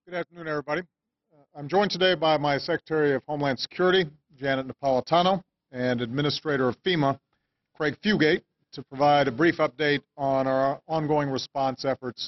Good afternoon, everybody. I'm joined today by my Secretary of Homeland Security, Janet Napolitano, and Administrator of FEMA, Craig Fugate, to provide a brief update on our ongoing response efforts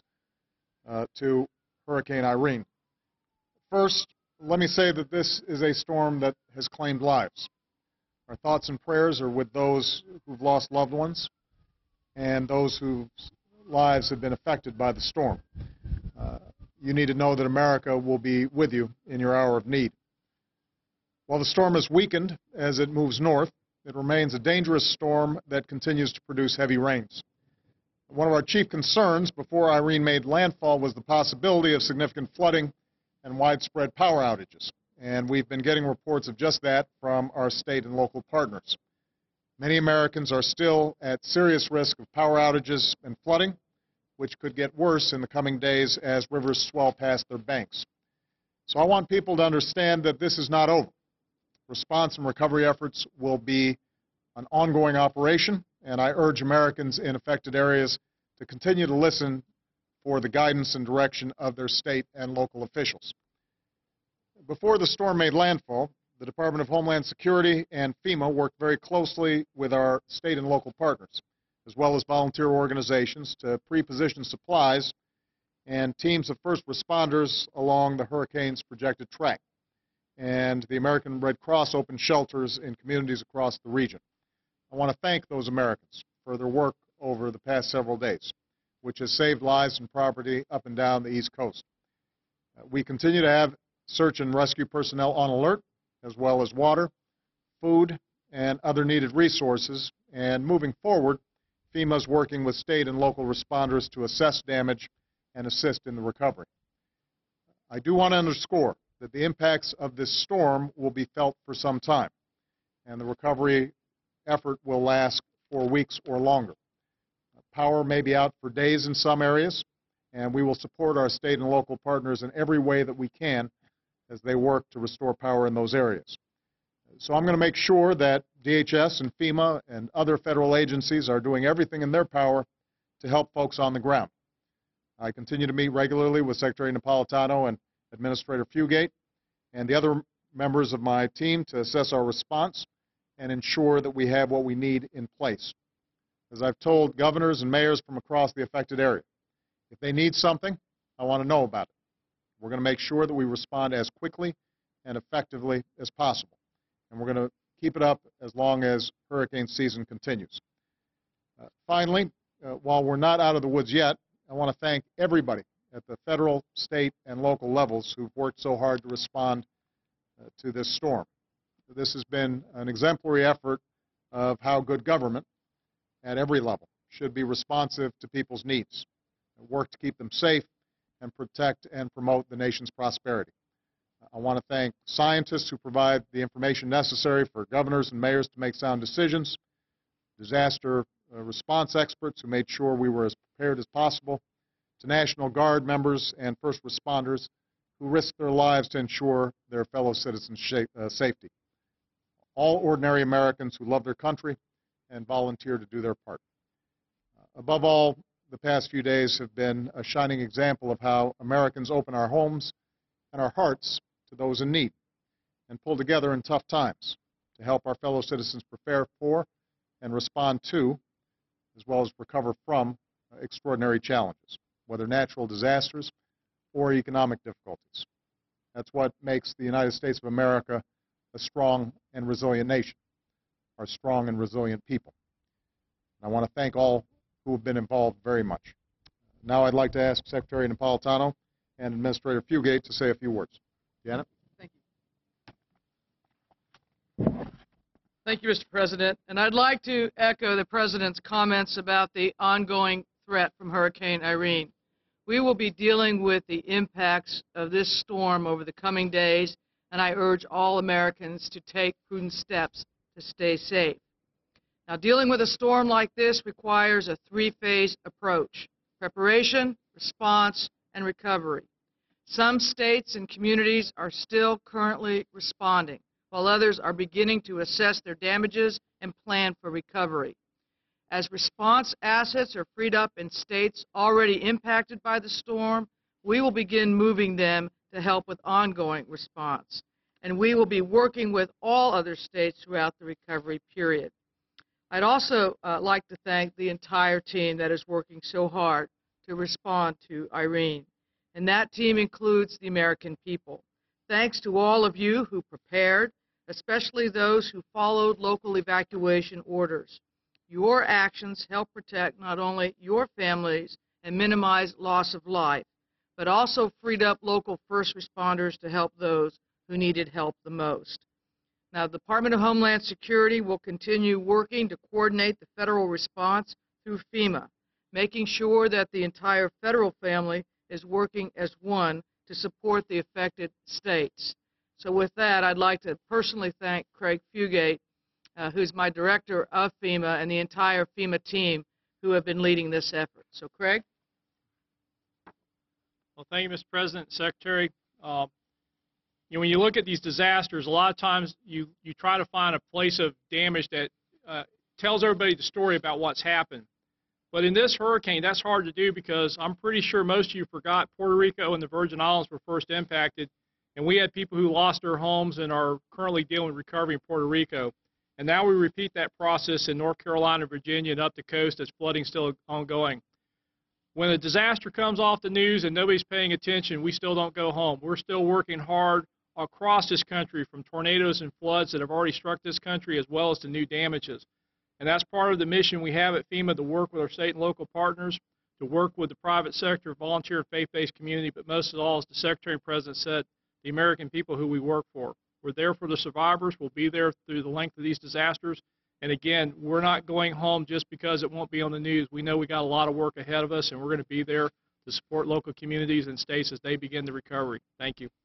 to Hurricane Irene. First, let me say that this is a storm that has claimed lives. Our thoughts and prayers are with those who've lost loved ones and those whose lives have been affected by the storm. You need to know that America will be with you in your hour of need. While the storm has weakened as it moves north, it remains a dangerous storm that continues to produce heavy rains. One of our chief concerns before Irene made landfall was the possibility of significant flooding and widespread power outages, and we've been getting reports of just that from our state and local partners. Many Americans are still at serious risk of power outages and flooding, which could get worse in the coming days as rivers swell past their banks. So I want people to understand that this is not over. Response and recovery efforts will be an ongoing operation, and I urge Americans in affected areas to continue to listen for the guidance and direction of their state and local officials. Before the storm made landfall, the Department of Homeland Security and FEMA worked very closely with our state and local partners, as well as volunteer organizations, to pre-position supplies and teams of first responders along the hurricane's projected track. And the American Red Cross opened shelters in communities across the region. I want to thank those Americans for their work over the past several days, which has saved lives and property up and down the East Coast. We continue to have search and rescue personnel on alert, as well as water, food, and other needed resources. And moving forward, FEMA is working with state and local responders to assess damage and assist in the recovery. I do want to underscore that the impacts of this storm will be felt for some time, and the recovery effort will last for weeks or longer. Power may be out for days in some areas, and we will support our state and local partners in every way that we can as they work to restore power in those areas. So I'm going to make sure that DHS and FEMA and other federal agencies are doing everything in their power to help folks on the ground. I continue to meet regularly with Secretary Napolitano and Administrator Fugate and the other members of my team to assess our response and ensure that we have what we need in place. As I've told governors and mayors from across the affected area, if they need something, I want to know about it. We're going to make sure that we respond as quickly and effectively as possible. And we're going to keep it up as long as hurricane season continues. Finally, while we're not out of the woods yet, I want to thank everybody at the federal, state, and local levels who've worked so hard to respond to this storm. This has been an exemplary effort of how good government at every level should be responsive to people's needs, and work to keep them safe and protect and promote the nation's prosperity. I want to thank scientists who provide the information necessary for governors and mayors to make sound decisions, disaster response experts who made sure we were as prepared as possible, to National Guard members and first responders who risked their lives to ensure their fellow citizens' safety. All ordinary Americans who love their country and volunteer to do their part. Above all, the past few days have been a shining example of how Americans open our homes and our hearts to those in need and pull together in tough times to help our fellow citizens prepare for and respond to, as well as recover from, extraordinary challenges, whether natural disasters or economic difficulties. That's what makes the United States of America a strong and resilient nation, our strong and resilient people. And I want to thank all who have been involved very much. Now I'd like to ask Secretary Napolitano and Administrator Fugate to say a few words. Janet? Thank you. Thank you, Mr. President. And I'd like to echo the President's comments about the ongoing threat from Hurricane Irene. We will be dealing with the impacts of this storm over the coming days, and I urge all Americans to take prudent steps to stay safe. Now, dealing with a storm like this requires a three-phase approach: preparation, response, and recovery. Some states and communities are still currently responding, while others are beginning to assess their damages and plan for recovery. As response assets are freed up in states already impacted by the storm, we will begin moving them to help with ongoing response. And we will be working with all other states throughout the recovery period. I'd also like to thank the entire team that is working so hard to respond to Irene. And that team includes the American people. Thanks to all of you who prepared, especially those who followed local evacuation orders. Your actions help protect not only your families and minimize loss of life, but also freed up local first responders to help those who needed help the most. Now, the Department of Homeland Security will continue working to coordinate the federal response through FEMA, making sure that the entire federal family is working as one to support the affected states. So with that, I'd like to personally thank Craig Fugate, who's my director of FEMA, and the entire FEMA team who have been leading this effort. So, Craig? Well, thank you, Mr. President, Secretary. When you look at these disasters, a lot of times you try to find a place of damage that tells everybody the story about what's happened. But in this hurricane, that's hard to do because I'm pretty sure most of you forgot Puerto Rico and the Virgin Islands were first impacted, and we had people who lost their homes and are currently dealing with recovery in Puerto Rico. And now we repeat that process in North Carolina, Virginia, and up the coast as flooding's still ongoing. When a disaster comes off the news and nobody's paying attention, we still don't go home. We're still working hard across this country, from tornadoes and floods that have already struck this country, as well as to new damages. And that's part of the mission we have at FEMA, to work with our state and local partners, to work with the private sector, volunteer, and faith-based community, but most of all, as the Secretary and President said, the American people who we work for. We're there for the survivors. We'll be there through the length of these disasters. And again, we're not going home just because it won't be on the news. We know we got a lot of work ahead of us, and we're going to be there to support local communities and states as they begin the recovery. Thank you.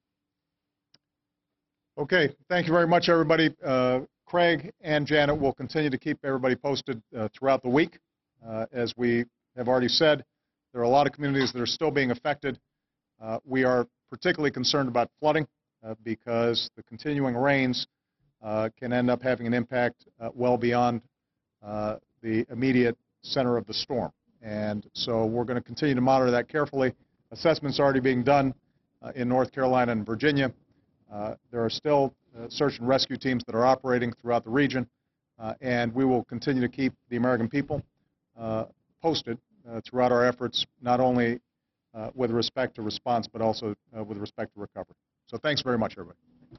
Okay, thank you very much, everybody. Craig and Janet will continue to keep everybody posted throughout the week. As we have already said, there are a lot of communities that are still being affected. We are particularly concerned about flooding because the continuing rains can end up having an impact well beyond the immediate center of the storm. And so we're going to continue to monitor that carefully. Assessments are already being done in North Carolina and Virginia. There are still search and rescue teams that are operating throughout the region, and we will continue to keep the American people posted throughout our efforts, not only with respect to response, but also with respect to recovery. So thanks very much, everybody.